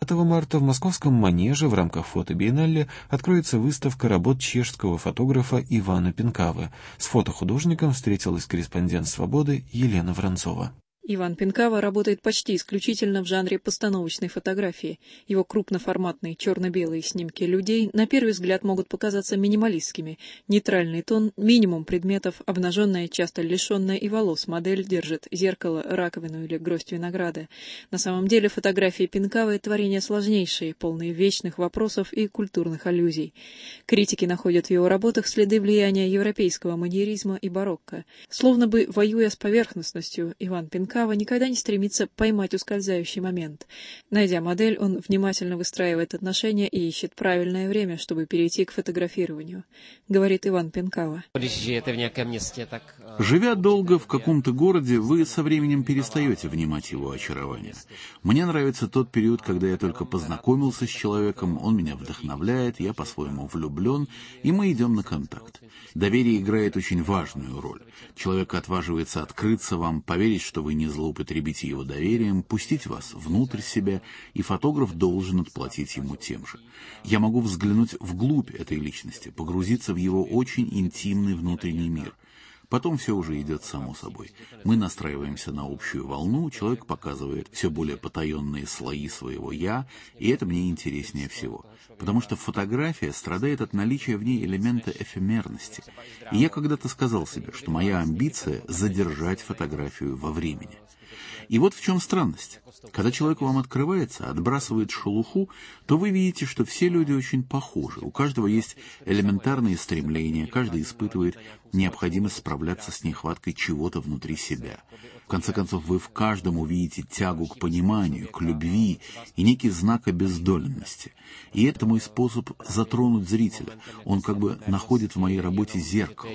марта в московском Манеже в рамках фотобиеннале откроется выставка работ чешского фотографа Ивана Пенкавы. С фотохудожником встретилась корреспондент «Свободы» Елена Воронцова. Иван Пенкава работает почти исключительно в жанре постановочной фотографии. Его крупноформатные черно-белые снимки людей на первый взгляд могут показаться минималистскими. Нейтральный тон, минимум предметов, обнаженная, часто лишенная и волос модель держит зеркало, раковину или гроздь винограда. На самом деле фотографии Пенкавы – творения сложнейшие, полные вечных вопросов и культурных аллюзий. Критики находят в его работах следы влияния европейского маньеризма и барокко. Словно бы воюя с поверхностностью, Иван Пенкава никогда не стремится поймать ускользающий момент. Найдя модель, он внимательно выстраивает отношения и ищет правильное время, чтобы перейти к фотографированию, говорит Иван Пенкава. Живя долго в каком-то городе, вы со временем перестаете внимать его очарование. Мне нравится тот период, когда я только познакомился с человеком, он меня вдохновляет, я по-своему влюблен, и мы идем на контакт. Доверие играет очень важную роль. Человек отваживается открыться вам, поверить, что вы не злоупотребите его доверием, пустить вас внутрь себя, и фотограф должен отплатить ему тем же. Я могу взглянуть вглубь этой личности, погрузиться в его очень интимный внутренний мир. Потом все уже идет само собой. Мы настраиваемся на общую волну, человек показывает все более потаенные слои своего «я», и это мне интереснее всего. Потому что фотография страдает от наличия в ней элемента эфемерности. И я когда-то сказал себе, что моя амбиция — задержать фотографию во времени. И вот в чем странность. Когда человек вам открывается, отбрасывает шелуху, то вы видите, что все люди очень похожи. У каждого есть элементарные стремления, каждый испытывает необходимость справляться с нехваткой чего-то внутри себя. В конце концов, вы в каждом увидите тягу к пониманию, к любви и некий знак обездоленности. И это мой способ затронуть зрителя. Он как бы находит в моей работе зеркало.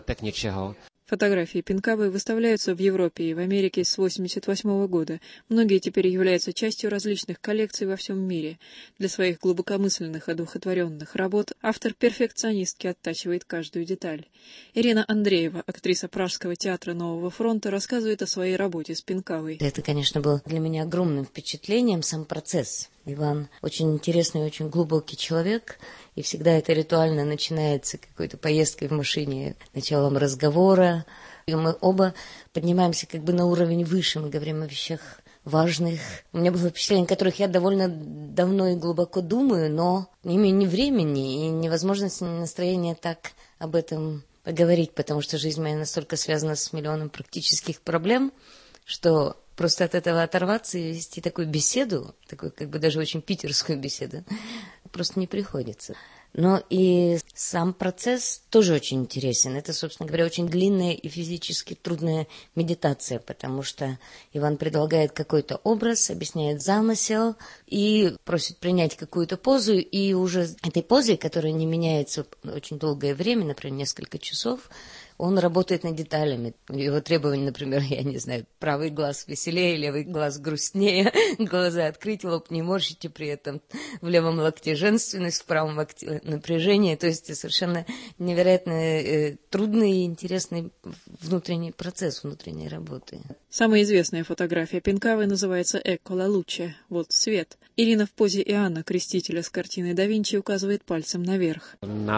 Фотографии Пенкавы выставляются в Европе и в Америке с 1988 года. Многие теперь являются частью различных коллекций во всем мире. Для своих глубокомысленных, одухотворенных работ автор перфекционистски оттачивает каждую деталь. Ирина Андреева, актриса Пражского театра Нового фронта, рассказывает о своей работе с Пенкавой. Это, конечно, было для меня огромным впечатлением, сам процесс. Иван очень интересный, очень глубокий человек, и всегда это ритуально начинается какой-то поездкой в машине, началом разговора, и мы оба поднимаемся как бы на уровень выше, мы говорим о вещах важных. У меня было впечатление, о которых я довольно давно и глубоко думаю, но не имею ни времени и ни возможности, ни настроения так об этом поговорить, потому что жизнь моя настолько связана с миллионом практических проблем, что просто от этого оторваться и вести такую беседу, такую как бы даже очень питерскую беседу, просто не приходится. Но и сам процесс тоже очень интересен. Это, собственно говоря, очень длинная и физически трудная медитация, потому что Иван предлагает какой-то образ, объясняет замысел и просит принять какую-то позу, и уже этой позе, которая не меняется очень долгое время, например, несколько часов, он работает над деталями. Его требования, например, я не знаю, правый глаз веселее, левый глаз грустнее, глаза открыть, лоб не морщите, при этом в левом локте женственность, в правом локте напряжение. То есть совершенно невероятно трудный и интересный внутренний процесс внутренней работы. Самая известная фотография Пенкавы называется «Экко ла луче» – «Вот свет». Ирина в позе Иоанна Крестителя с картины да Винчи указывает пальцем наверх.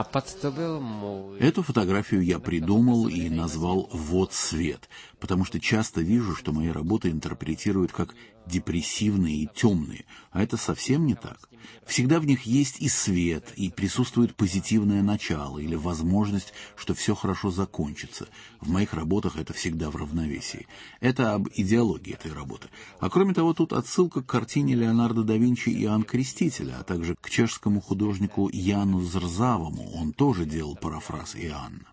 Эту фотографию я придумал и назвал «Вот свет», потому что часто вижу, что мои работы интерпретируют как депрессивные и темные, а это совсем не так. Всегда в них есть и свет, и присутствует позитивное начало или возможность, что все хорошо закончится. В моих работах это всегда в равновесии. Это об идеологии этой работы. А кроме того, тут отсылка к картине Леонардо да Винчи «Иоанн Крестителя», а также к чешскому художнику Яну Зрзавому. Он тоже делал парафраз Иоанна.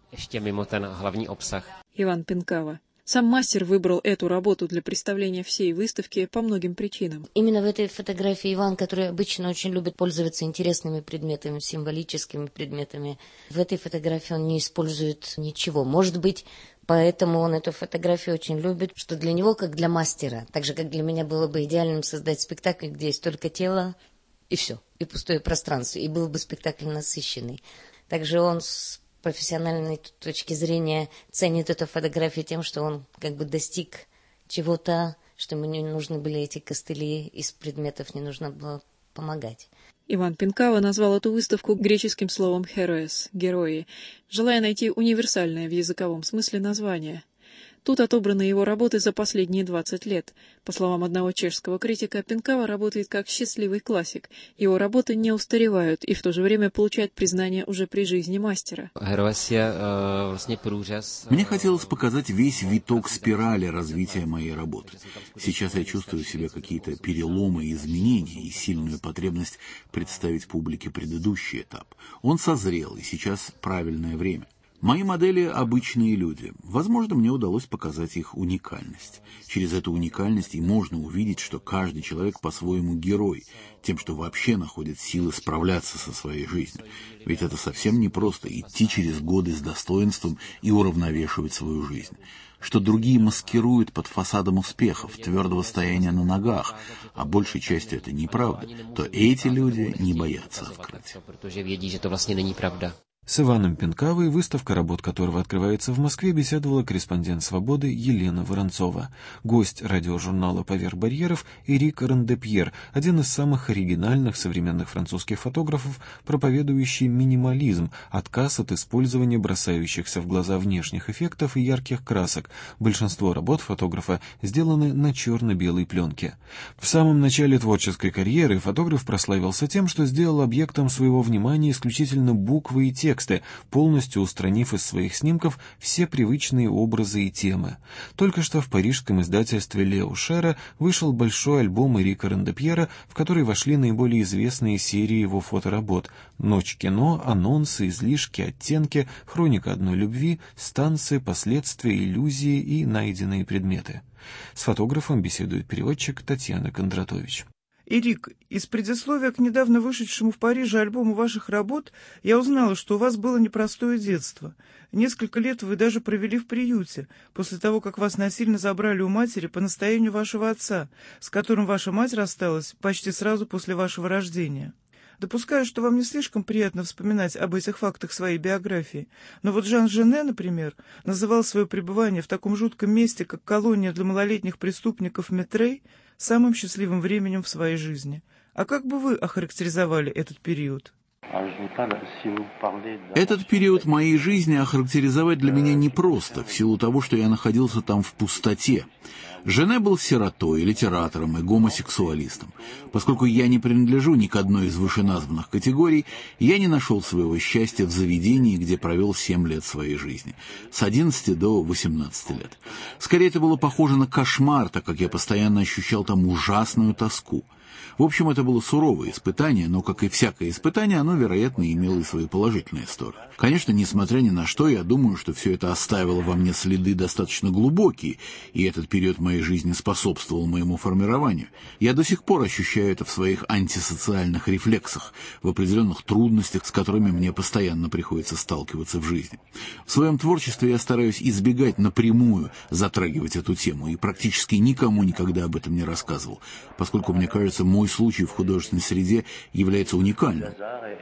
Иван Пенкава. Сам мастер выбрал эту работу для представления всей выставки по многим причинам. Именно в этой фотографии Иван, который обычно очень любит пользоваться интересными предметами, символическими предметами, в этой фотографии он не использует ничего. Может быть, поэтому он эту фотографию очень любит, что для него, как для мастера, так же, как для меня было бы идеальным создать спектакль, где есть только тело и все, и пустое пространство, и был бы спектакль насыщенный. Также он с профессиональной точки зрения ценит эту фотографию тем, что он как бы достиг чего-то, что ему не нужны были эти костыли из предметов, не нужно было помогать. Иван Пинкава назвал эту выставку греческим словом «heroes» — «герои», желая найти универсальное в языковом смысле название. Тут отобраны его работы за последние 20 лет. По словам одного чешского критика, Пинкава работает как счастливый классик. Его работы не устаревают и в то же время получают признание уже при жизни мастера. Мне хотелось показать весь виток спирали развития моей работы. Сейчас я чувствую в себе какие-то переломы и изменения и сильную потребность представить публике предыдущий этап. Он созрел, и сейчас правильное время. Мои модели – обычные люди. Возможно, мне удалось показать их уникальность. Через эту уникальность и можно увидеть, что каждый человек по-своему герой, тем, что вообще находит силы справляться со своей жизнью. Ведь это совсем непросто – идти через годы с достоинством и уравновешивать свою жизнь. Что другие маскируют под фасадом успехов, твердого стояния на ногах, а большей частью это неправда, то эти люди не боятся открыть. С Иваном Пинкавой, выставка работ которого открывается в Москве, беседовала корреспондент «Свободы» Елена Воронцова. Гость радиожурнала «Поверх барьеров» Эрик Рандепьер, один из самых оригинальных современных французских фотографов, проповедующий минимализм, отказ от использования бросающихся в глаза внешних эффектов и ярких красок. Большинство работ фотографа сделаны на черно-белой пленке. В самом начале творческой карьеры фотограф прославился тем, что сделал объектом своего внимания исключительно буквы и тексты, полностью устранив из своих снимков все привычные образы и темы. Только что в парижском издательстве Лео Шера вышел большой альбом Эрика Рандепьера, в который вошли наиболее известные серии его фоторабот: «Ночь кино», «Анонсы», «Излишки», «Оттенки», «Хроника одной любви», «Станции», «Последствия», «Иллюзии» и «Найденные предметы». С фотографом беседует переводчик Татьяна Кондратович. Эрик, из предисловия к недавно вышедшему в Париже альбому ваших работ я узнала, что у вас было непростое детство. Несколько лет вы даже провели в приюте, после того, как вас насильно забрали у матери по настоянию вашего отца, с которым ваша мать рассталась почти сразу после вашего рождения. Допускаю, что вам не слишком приятно вспоминать об этих фактах своей биографии, но вот Жан Жене, например, называл свое пребывание в таком жутком месте, как колония для малолетних преступников Метрей, самым счастливым временем в своей жизни. А как бы вы охарактеризовали этот период? Этот период моей жизни охарактеризовать для меня непросто, в силу того, что я находился там в пустоте. Жене был сиротой, литератором и гомосексуалистом. Поскольку я не принадлежу ни к одной из вышеназванных категорий, я не нашел своего счастья в заведении, где провел 7 лет своей жизни, с 11 до 18 лет. Скорее, это было похоже на кошмар, так как я постоянно ощущал там ужасную тоску. В общем, это было суровое испытание, но, как и всякое испытание, оно, вероятно, имело и свои положительные стороны. Конечно, несмотря ни на что, я думаю, что все это оставило во мне следы достаточно глубокие, и этот период моей жизни способствовал моему формированию. Я до сих пор ощущаю это в своих антисоциальных рефлексах, в определенных трудностях, с которыми мне постоянно приходится сталкиваться в жизни. В своем творчестве я стараюсь избегать напрямую затрагивать эту тему, и практически никому никогда об этом не рассказывал, поскольку, мне кажется, мой случай в художественной среде является уникальным.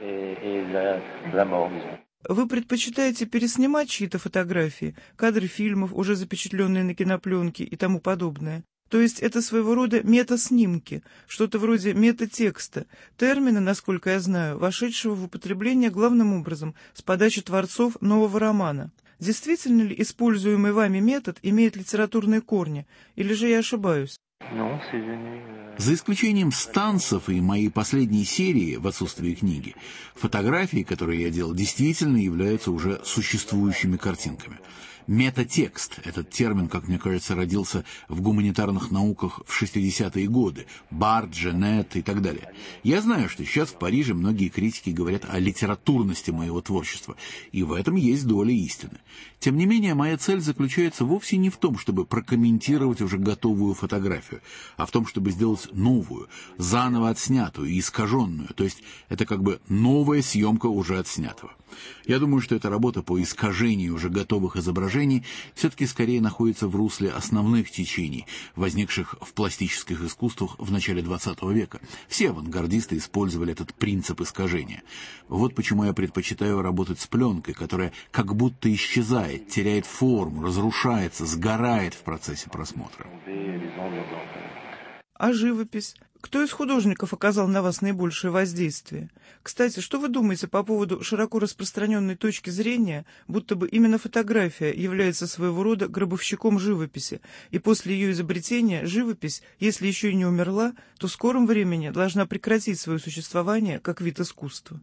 Вы предпочитаете переснимать чьи-то фотографии, кадры фильмов, уже запечатленные на кинопленке и тому подобное? То есть это своего рода метаснимки, что-то вроде метатекста, термина, насколько я знаю, вошедшего в употребление главным образом с подачи творцов нового романа. Действительно ли используемый вами метод имеет литературные корни, или же я ошибаюсь? За исключением станцев и моей последней серии в отсутствии книги, фотографии, которые я делал, действительно являются уже существующими картинками. Метатекст – этот термин, как мне кажется, родился в гуманитарных науках в 60-е годы. Барт, Женет и так далее. Я знаю, что сейчас в Париже многие критики говорят о литературности моего творчества, и в этом есть доля истины. Тем не менее, моя цель заключается вовсе не в том, чтобы прокомментировать уже готовую фотографию, а в том, чтобы сделать новую, заново отснятую и искаженную, то есть это как бы новая съемка уже отснятого. Я думаю, что эта работа по искажению уже готовых изображений все-таки скорее находится в русле основных течений, возникших в пластических искусствах в начале XX века. Все авангардисты использовали этот принцип искажения. Вот почему я предпочитаю работать с пленкой, которая как будто исчезает, теряет форму, разрушается, сгорает в процессе просмотра. А живопись? Кто из художников оказал на вас наибольшее воздействие? Кстати, что вы думаете по поводу широко распространенной точки зрения, будто бы именно фотография является своего рода гробовщиком живописи, и после ее изобретения живопись, если еще и не умерла, то в скором времени должна прекратить свое существование как вид искусства?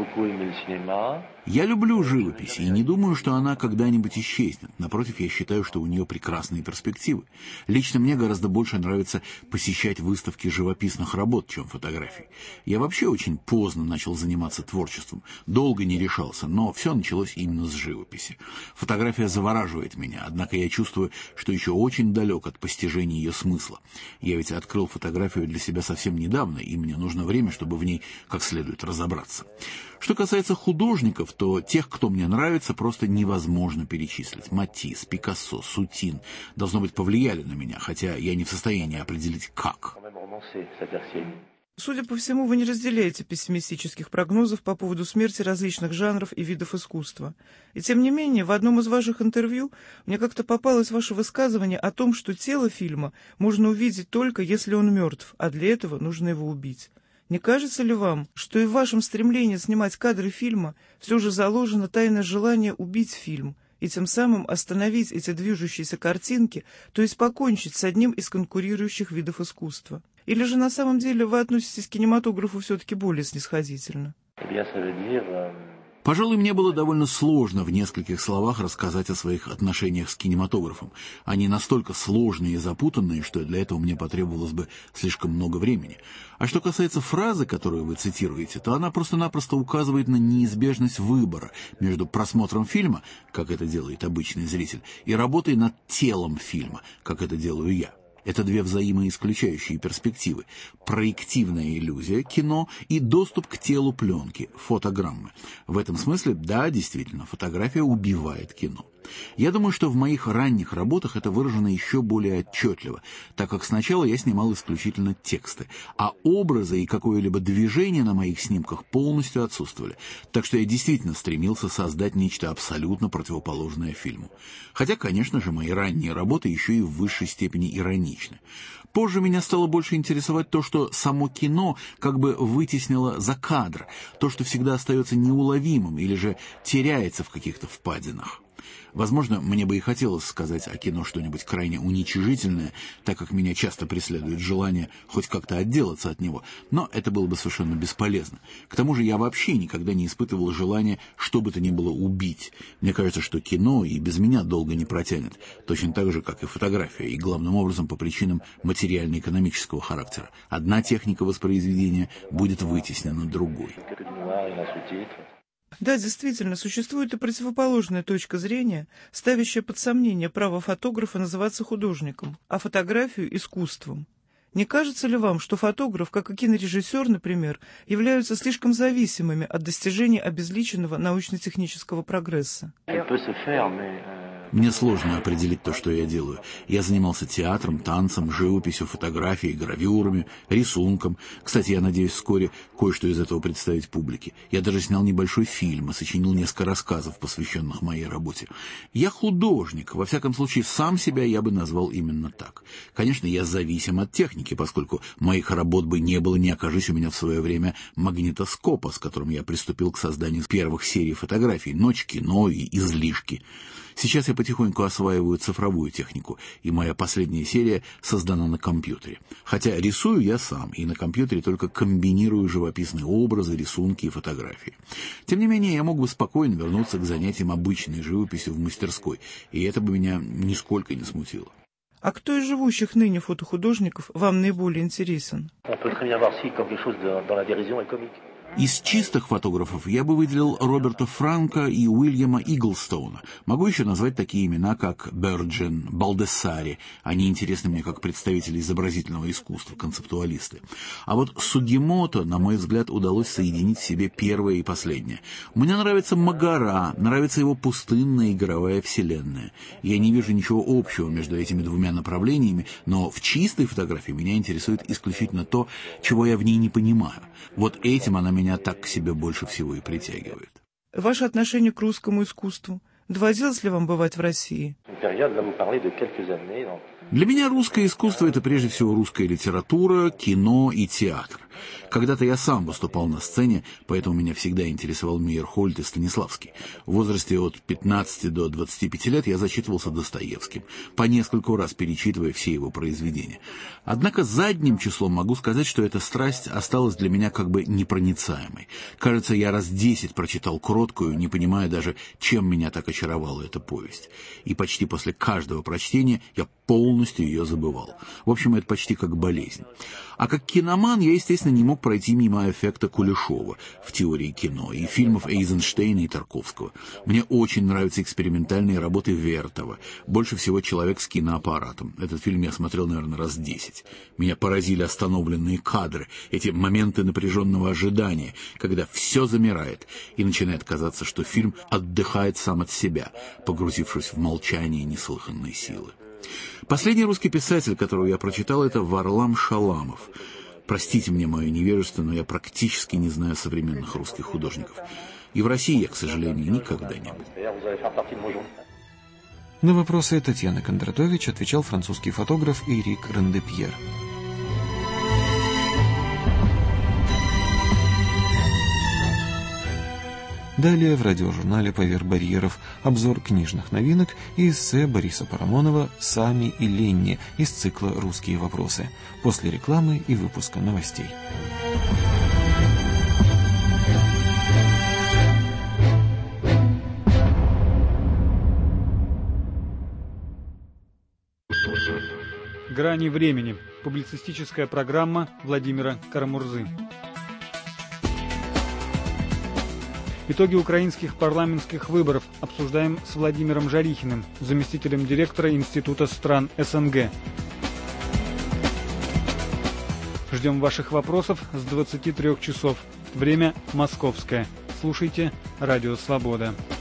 Я люблю живопись и не думаю, что она когда-нибудь исчезнет. Напротив, я считаю, что у нее прекрасные перспективы. Лично мне гораздо больше нравится посещать выставки живописных работ, чем фотографий. Я вообще очень поздно начал заниматься творчеством. Долго не решался, но все началось именно с живописи. Фотография завораживает меня, однако я чувствую, что еще очень далек от постижения ее смысла. Я ведь открыл фотографию для себя совсем недавно, и мне нужно время, чтобы в ней как следует разобраться. Что касается художников, то тех, кто мне нравится, просто невозможно перечислить. Матисс, Пикассо, Сутин, должно быть, повлияли на меня, хотя я не в состоянии определить, как. Судя по всему, вы не разделяете пессимистических прогнозов по поводу смерти различных жанров и видов искусства. И тем не менее, в одном из ваших интервью мне как-то попалось ваше высказывание о том, что тело фильма можно увидеть только если он мертв, а для этого нужно его убить. Не кажется ли вам, что и в вашем стремлении снимать кадры фильма все же заложено тайное желание убить фильм и тем самым остановить эти движущиеся картинки, то есть покончить с одним из конкурирующих видов искусства? Или же на самом деле вы относитесь к кинематографу все-таки более снисходительно? Пожалуй, мне было довольно сложно в нескольких словах рассказать о своих отношениях с кинематографом. Они настолько сложные и запутанные, что для этого мне потребовалось бы слишком много времени. А что касается фразы, которую вы цитируете, то она просто-напросто указывает на неизбежность выбора между просмотром фильма, как это делает обычный зритель, и работой над телом фильма, как это делаю я. Это две взаимоисключающие перспективы. Проективная иллюзия, кино, и доступ к телу пленки, фотограммы. В этом смысле, да, действительно, фотография убивает кино. Я думаю, что в моих ранних работах это выражено еще более отчетливо, так как сначала я снимал исключительно тексты, а образы и какое-либо движение на моих снимках полностью отсутствовали. Так что я действительно стремился создать нечто абсолютно противоположное фильму. Хотя, конечно же, мои ранние работы еще и в высшей степени ироничны. Позже меня стало больше интересовать то, что само кино как бы вытеснило за кадр, то, что всегда остается неуловимым или же теряется в каких-то впадинах. Возможно, мне бы и хотелось сказать о кино что-нибудь крайне уничижительное, так как меня часто преследует желание хоть как-то отделаться от него, но это было бы совершенно бесполезно. К тому же я вообще никогда не испытывал желания что бы то ни было убить. Мне кажется, что кино и без меня долго не протянет, точно так же, как и фотография, и главным образом по причинам материально-экономического характера. Одна техника воспроизведения будет вытеснена другой. Да, действительно, существует и противоположная точка зрения, ставящая под сомнение право фотографа называться художником, а фотографию – искусством. Не кажется ли вам, что фотограф, как и кинорежиссер, например, являются слишком зависимыми от достижений обезличенного научно-технического прогресса? Мне сложно определить то, что я делаю. Я занимался театром, танцем, живописью, фотографией, гравюрами, рисунком. Кстати, я надеюсь вскоре кое-что из этого представить публике. Я даже снял небольшой фильм и сочинил несколько рассказов, посвященных моей работе. Я художник. Во всяком случае, сам себя я бы назвал именно так. Конечно, я зависим от техники, поскольку моих работ бы не было, не окажись у меня в свое время магнитоскопа, с которым я приступил к созданию первых серий фотографий «Ночь кино» и «Излишки». Сейчас я потихоньку осваиваю цифровую технику, и моя последняя серия создана на компьютере. Хотя рисую я сам, и на компьютере только комбинирую живописные образы, рисунки и фотографии. Тем не менее, я мог бы спокойно вернуться к занятиям обычной живописью в мастерской, и это бы меня нисколько не смутило. А кто из живущих ныне фотохудожников вам наиболее интересен? Из чистых фотографов я бы выделил Роберта Франка и Уильяма Иглстоуна. Могу еще назвать такие имена, как Берджен, Балдессари. Они интересны мне как представители изобразительного искусства, концептуалисты. А вот Сугимото, на мой взгляд, удалось соединить в себе первое и последнее. Мне нравится Магара, нравится его пустынная игровая вселенная. Я не вижу ничего общего между этими двумя направлениями, но в чистой фотографии меня интересует исключительно то, чего я в ней не понимаю. Вот этим она меня так к себе больше всего и притягивает. Ваше отношение к русскому искусству. Доводилось ли вам бывать в России? Для меня русское искусство – это прежде всего русская литература, кино и театр. Когда-то я сам выступал на сцене, поэтому меня всегда интересовал Мейерхольд и Станиславский. В возрасте от 15 до 25 лет я зачитывался Достоевским, по нескольку раз перечитывая все его произведения. Однако задним числом могу сказать, что эта страсть осталась для меня как бы непроницаемой. Кажется, я раз 10 прочитал «Кроткую», не понимая даже, чем меня так очаровала эта повесть. И почти после каждого прочтения я полностью ее забывал. В общем, это почти как болезнь. А как киноман я, естественно, не мог пройти мимо эффекта Кулешова в теории кино и фильмов Эйзенштейна и Тарковского. Мне очень нравятся экспериментальные работы Вертова. Больше всего «Человек с киноаппаратом». Этот фильм я смотрел, наверное, раз 10. Меня поразили остановленные кадры, эти моменты напряженного ожидания, когда все замирает и начинает казаться, что фильм отдыхает сам от себя, погрузившись в молчание неслыханной силы. Последний русский писатель, которого я прочитал, это Варлам Шаламов. Простите мне мое невежество, но я практически не знаю современных русских художников. И в России я, к сожалению, никогда не был. На вопросы Татьяны Кондратович отвечал французский фотограф Эрик Рендепьер. Далее в радиожурнале «Поверх барьеров» обзор книжных новинок и эссе Бориса Парамонова «Сами и Ленни» из цикла «Русские вопросы». После рекламы и выпуска новостей. «Грани времени». Публицистическая программа Владимира Карамурзы. Итоги украинских парламентских выборов обсуждаем с Владимиром Жарихиным, заместителем директора Института стран СНГ. Ждем ваших вопросов с 23 часов. Время московское. Слушайте «Радио Свобода».